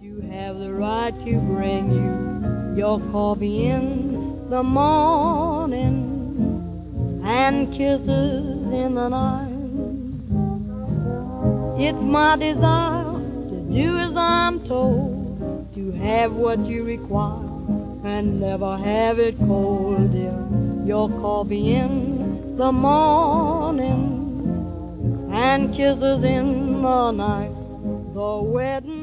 to have the right to bring you your coffee in the morning and kisses in the night. It's my desire to do as I'm told, to have what you require and never have it cold, dear. Your coffee in the morning and kisses in the night. The wedding